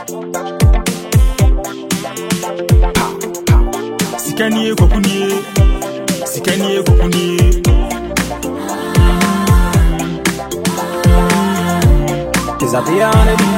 Sikanie kokunie, sikanie kokunie. Is that beyond it?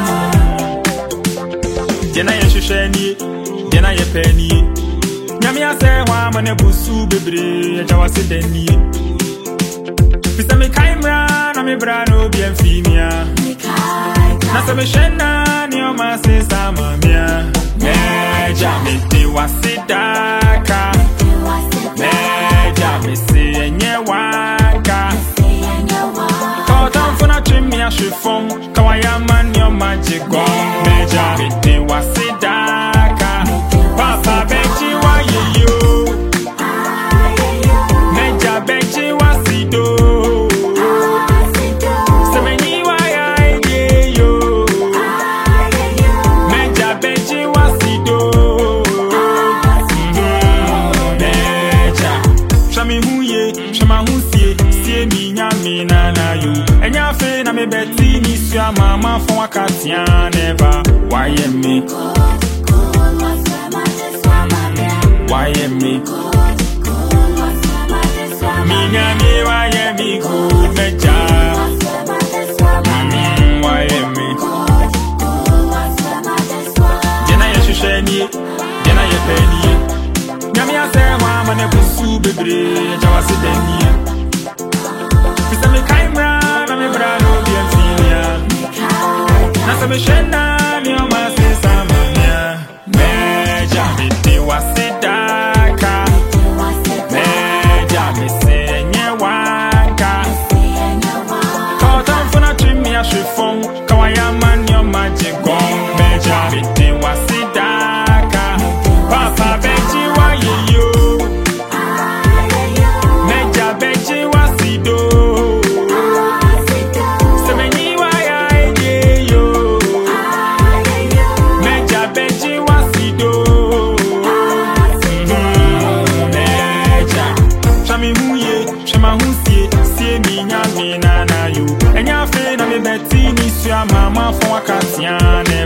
Jena ye shisheni, jena ye penny. Nyami ase wa mane busu bebre, jawa se deni. Pisa me kaimra na me brano bien fimia. Na se me shena ni o ma se sama mia. Meja me te wasidaka. Meja me se enye waka. Kotan funa trim ya shifong. Kawaya man yo magic gong. Meja me te wasidaka. Papa benji wa ye yo. Meja benji wasido. Semeni wa ya ye yo. Meja benji wasido. Meja shami huye, shama husie. Sie mi nyami na na yo. Enya fe na me beti ni sua mama fon wakatia never. Why me? Why me? Minya me why me good meja. Why me? Jena ye shisheni, jena ye penny. Nyami ase wa mane busu bebre, jawa se deni. Pisa me kaimra na me brano bien finia. Na se me shena ni o ma se samania. Meja me te wasidaka. Meja me se enye waka. Kotan funa trim ya shifong. Kawaya man yo magic gong. Meja me te wasidaka. Papa benji wa ye yo. Meja benji wasido. Semeni wa ya ye yo. Meja benji wasido. Meja shami huye, shama husie. Sie mi nyami na na yo. Enya fe na me beti ni sua mama fon wakatia ne.